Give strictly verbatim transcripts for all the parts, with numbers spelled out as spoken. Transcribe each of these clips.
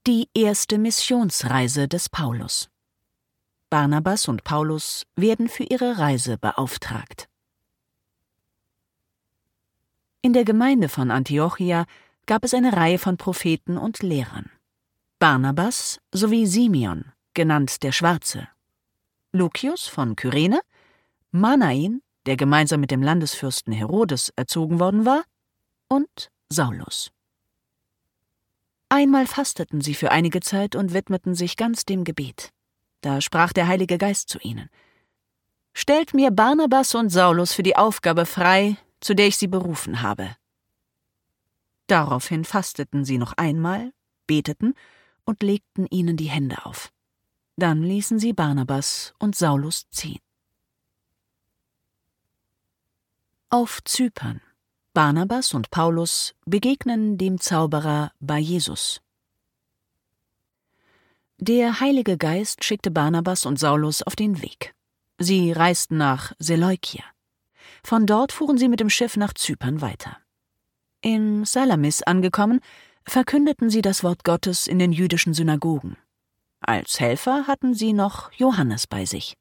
Die erste Missionsreise des Paulus. Barnabas und Paulus werden für ihre Reise beauftragt. In der Gemeinde von Antiochia gab es eine Reihe von Propheten und Lehrern. Barnabas sowie Simeon, genannt der Schwarze, Lukius von Kyrene, Manaen, der gemeinsam mit dem Landesfürsten Herodes erzogen worden war, und Saulus. Einmal fasteten sie für einige Zeit und widmeten sich ganz dem Gebet. Da sprach der Heilige Geist zu ihnen: »Stellt mir Barnabas und Saulus für die Aufgabe frei, zu der ich sie berufen habe.« Daraufhin fasteten sie noch einmal, beteten und legten ihnen die Hände auf. Dann ließen sie Barnabas und Saulus ziehen. Auf Zypern. Barnabas und Paulus begegnen dem Zauberer Bar-Jesus. Der Heilige Geist schickte Barnabas und Saulus auf den Weg. Sie reisten nach Seleukia. Von dort fuhren sie mit dem Schiff nach Zypern weiter. In Salamis angekommen, verkündeten sie das Wort Gottes in den jüdischen Synagogen. Als Helfer hatten sie noch Johannes bei sich.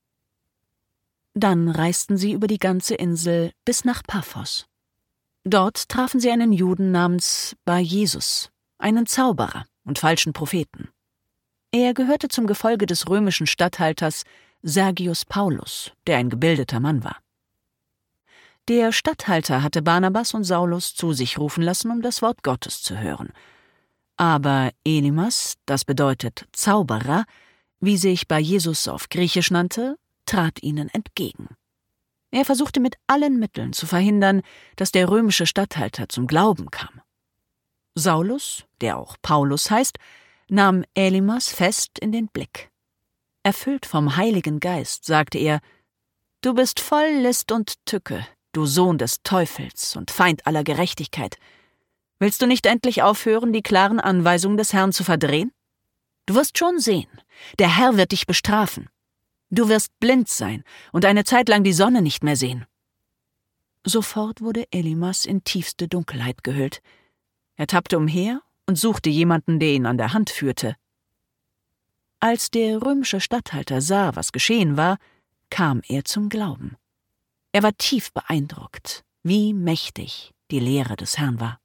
Dann reisten sie über die ganze Insel bis nach Paphos. Dort trafen sie einen Juden namens Bar-Jesus, einen Zauberer und falschen Propheten. Er gehörte zum Gefolge des römischen Statthalters Sergius Paulus, der ein gebildeter Mann war. Der Statthalter hatte Barnabas und Saulus zu sich rufen lassen, um das Wort Gottes zu hören. Aber Elimas, das bedeutet Zauberer, wie sich Bar-Jesus auf Griechisch nannte, trat ihnen entgegen. Er versuchte mit allen Mitteln zu verhindern, dass der römische Statthalter zum Glauben kam. Saulus, der auch Paulus heißt, nahm Elimas fest in den Blick. Erfüllt vom Heiligen Geist sagte er: »Du bist voll List und Tücke, du Sohn des Teufels und Feind aller Gerechtigkeit. Willst du nicht endlich aufhören, die klaren Anweisungen des Herrn zu verdrehen? Du wirst schon sehen, der Herr wird dich bestrafen. Du wirst blind sein und eine Zeit lang die Sonne nicht mehr sehen.« Sofort wurde Elimas in tiefste Dunkelheit gehüllt. Er tappte umher und suchte jemanden, der ihn an der Hand führte. Als der römische Statthalter sah, was geschehen war, kam er zum Glauben. Er war tief beeindruckt, wie mächtig die Lehre des Herrn war.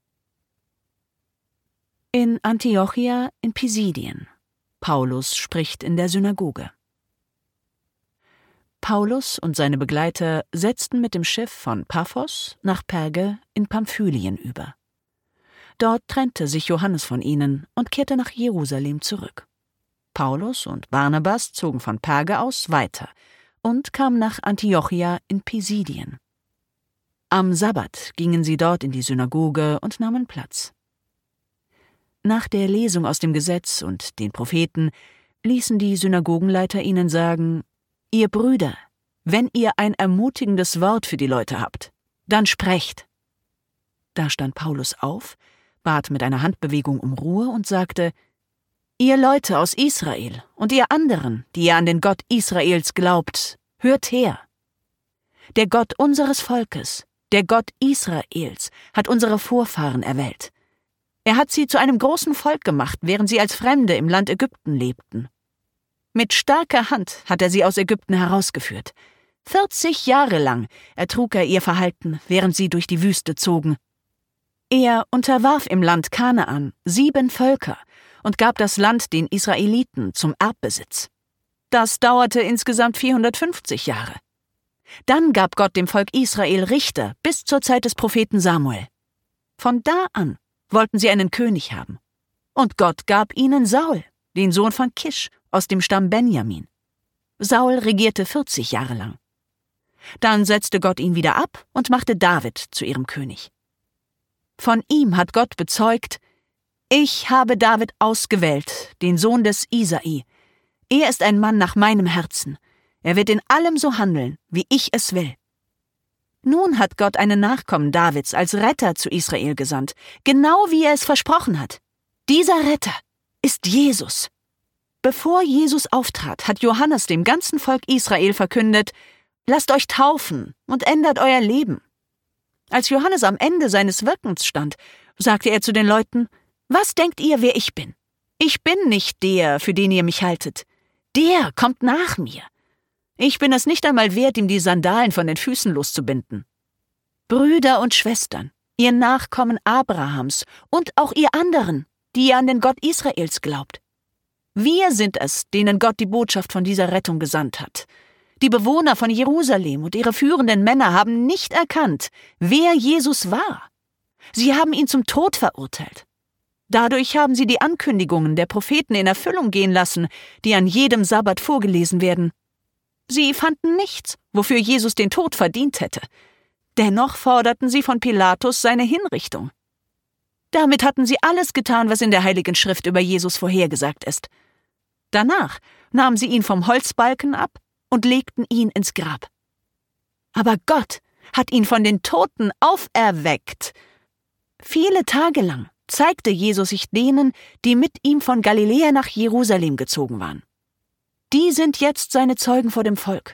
In Antiochia in Pisidien. Paulus spricht in der Synagoge. Paulus und seine Begleiter setzten mit dem Schiff von Paphos nach Perge in Pamphylien über. Dort trennte sich Johannes von ihnen und kehrte nach Jerusalem zurück. Paulus und Barnabas zogen von Perge aus weiter und kamen nach Antiochia in Pisidien. Am Sabbat gingen sie dort in die Synagoge und nahmen Platz. Nach der Lesung aus dem Gesetz und den Propheten ließen die Synagogenleiter ihnen sagen: »Ihr Brüder, wenn ihr ein ermutigendes Wort für die Leute habt, dann sprecht.« Da stand Paulus auf, bat mit einer Handbewegung um Ruhe und sagte: »Ihr Leute aus Israel und ihr anderen, die ihr an den Gott Israels glaubt, hört her. Der Gott unseres Volkes, der Gott Israels, hat unsere Vorfahren erwählt. Er hat sie zu einem großen Volk gemacht, während sie als Fremde im Land Ägypten lebten. Mit starker Hand hat er sie aus Ägypten herausgeführt. Vierzig Jahre lang ertrug er ihr Verhalten, während sie durch die Wüste zogen. Er unterwarf im Land Kanaan sieben Völker und gab das Land den Israeliten zum Erbbesitz. Das dauerte insgesamt vierhundertfünfzig Jahre. Dann gab Gott dem Volk Israel Richter bis zur Zeit des Propheten Samuel. Von da an wollten sie einen König haben. Und Gott gab ihnen Saul, den Sohn von Kisch, aus dem Stamm Benjamin. Saul regierte vierzig Jahre lang. Dann setzte Gott ihn wieder ab und machte David zu ihrem König. Von ihm hat Gott bezeugt: »Ich habe David ausgewählt, den Sohn des Isai. Er ist ein Mann nach meinem Herzen. Er wird in allem so handeln, wie ich es will.« Nun hat Gott einen Nachkommen Davids als Retter zu Israel gesandt, genau wie er es versprochen hat. Dieser Retter ist Jesus. Bevor Jesus auftrat, hat Johannes dem ganzen Volk Israel verkündet: »Lasst euch taufen und ändert euer Leben.« Als Johannes am Ende seines Wirkens stand, sagte er zu den Leuten: »Was denkt ihr, wer ich bin? Ich bin nicht der, für den ihr mich haltet. Der kommt nach mir. Ich bin es nicht einmal wert, ihm die Sandalen von den Füßen loszubinden. Brüder und Schwestern, ihr Nachkommen Abrahams und auch ihr anderen, die ihr an den Gott Israels glaubt. Wir sind es, denen Gott die Botschaft von dieser Rettung gesandt hat. Die Bewohner von Jerusalem und ihre führenden Männer haben nicht erkannt, wer Jesus war. Sie haben ihn zum Tod verurteilt. Dadurch haben sie die Ankündigungen der Propheten in Erfüllung gehen lassen, die an jedem Sabbat vorgelesen werden. Sie fanden nichts, wofür Jesus den Tod verdient hätte. Dennoch forderten sie von Pilatus seine Hinrichtung. Damit hatten sie alles getan, was in der Heiligen Schrift über Jesus vorhergesagt ist. Danach nahmen sie ihn vom Holzbalken ab und legten ihn ins Grab. Aber Gott hat ihn von den Toten auferweckt. Viele Tage lang zeigte Jesus sich denen, die mit ihm von Galiläa nach Jerusalem gezogen waren. Die sind jetzt seine Zeugen vor dem Volk.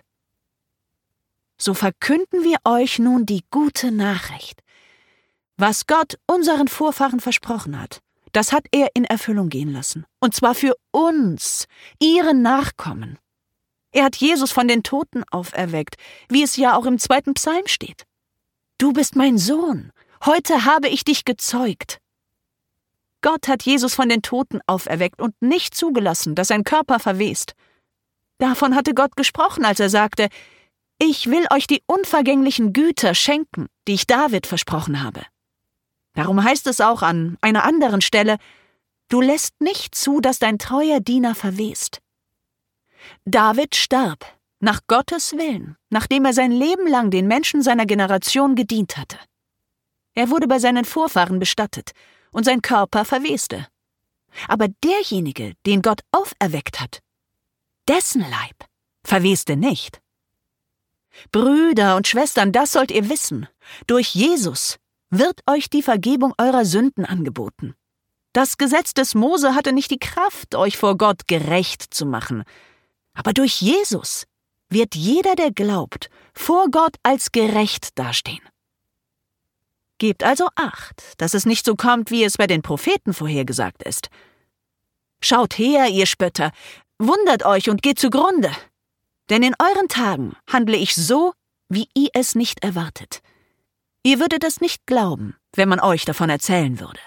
So verkünden wir euch nun die gute Nachricht. Was Gott unseren Vorfahren versprochen hat, das hat er in Erfüllung gehen lassen. Und zwar für uns, ihre Nachkommen. Er hat Jesus von den Toten auferweckt, wie es ja auch im zweiten Psalm steht. Du bist mein Sohn, heute habe ich dich gezeugt. Gott hat Jesus von den Toten auferweckt und nicht zugelassen, dass sein Körper verwest. Davon hatte Gott gesprochen, als er sagte, ich will euch die unvergänglichen Güter schenken, die ich David versprochen habe. Darum heißt es auch an einer anderen Stelle, du lässt nicht zu, dass dein treuer Diener verwest. David starb, nach Gottes Willen, nachdem er sein Leben lang den Menschen seiner Generation gedient hatte. Er wurde bei seinen Vorfahren bestattet und sein Körper verweste. Aber derjenige, den Gott auferweckt hat, dessen Leib verweste nicht. Brüder und Schwestern, das sollt ihr wissen. Durch Jesus wird euch die Vergebung eurer Sünden angeboten. Das Gesetz des Mose hatte nicht die Kraft, euch vor Gott gerecht zu machen. Aber durch Jesus wird jeder, der glaubt, vor Gott als gerecht dastehen. Gebt also Acht, dass es nicht so kommt, wie es bei den Propheten vorhergesagt ist. Schaut her, ihr Spötter, wundert euch und geht zugrunde. Denn in euren Tagen handle ich so, wie ihr es nicht erwartet. Ihr würdet es nicht glauben, wenn man euch davon erzählen würde.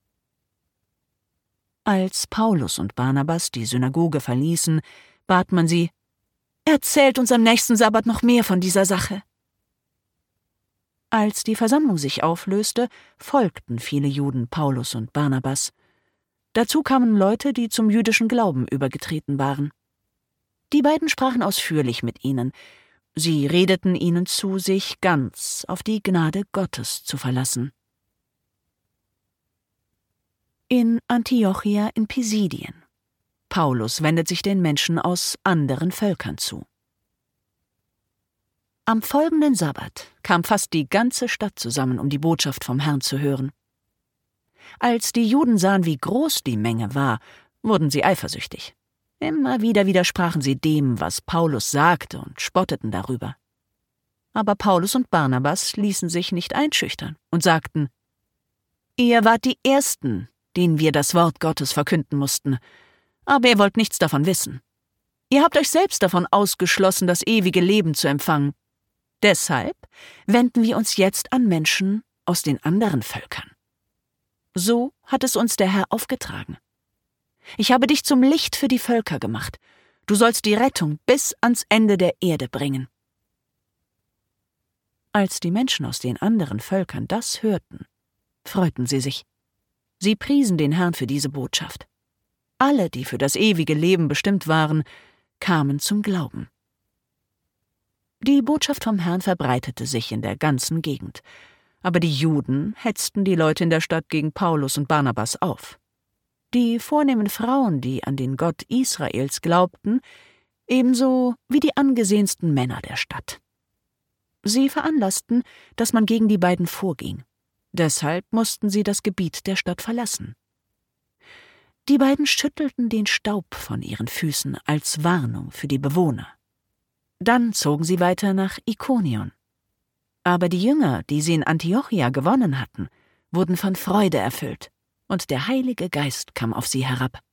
Als Paulus und Barnabas die Synagoge verließen, bat man sie, erzählt uns am nächsten Sabbat noch mehr von dieser Sache. Als die Versammlung sich auflöste, folgten viele Juden Paulus und Barnabas. Dazu kamen Leute, die zum jüdischen Glauben übergetreten waren. Die beiden sprachen ausführlich mit ihnen. Sie redeten ihnen zu, sich ganz auf die Gnade Gottes zu verlassen. In Antiochia in Pisidien. Paulus wendet sich den Menschen aus anderen Völkern zu. Am folgenden Sabbat kam fast die ganze Stadt zusammen, um die Botschaft vom Herrn zu hören. Als die Juden sahen, wie groß die Menge war, wurden sie eifersüchtig. Immer wieder widersprachen sie dem, was Paulus sagte, und spotteten darüber. Aber Paulus und Barnabas ließen sich nicht einschüchtern und sagten, ihr wart die Ersten, denen wir das Wort Gottes verkünden mussten, aber ihr wollt nichts davon wissen. Ihr habt euch selbst davon ausgeschlossen, das ewige Leben zu empfangen. Deshalb wenden wir uns jetzt an Menschen aus den anderen Völkern. So hat es uns der Herr aufgetragen. Ich habe dich zum Licht für die Völker gemacht. Du sollst die Rettung bis ans Ende der Erde bringen. Als die Menschen aus den anderen Völkern das hörten, freuten sie sich. Sie priesen den Herrn für diese Botschaft. Alle, die für das ewige Leben bestimmt waren, kamen zum Glauben. Die Botschaft vom Herrn verbreitete sich in der ganzen Gegend, aber die Juden hetzten die Leute in der Stadt gegen Paulus und Barnabas auf. Die vornehmen Frauen, die an den Gott Israels glaubten, ebenso wie die angesehensten Männer der Stadt. Sie veranlassten, dass man gegen die beiden vorging. Deshalb mussten sie das Gebiet der Stadt verlassen. Die beiden schüttelten den Staub von ihren Füßen als Warnung für die Bewohner. Dann zogen sie weiter nach Ikonion. Aber die Jünger, die sie in Antiochia gewonnen hatten, wurden von Freude erfüllt, und der Heilige Geist kam auf sie herab.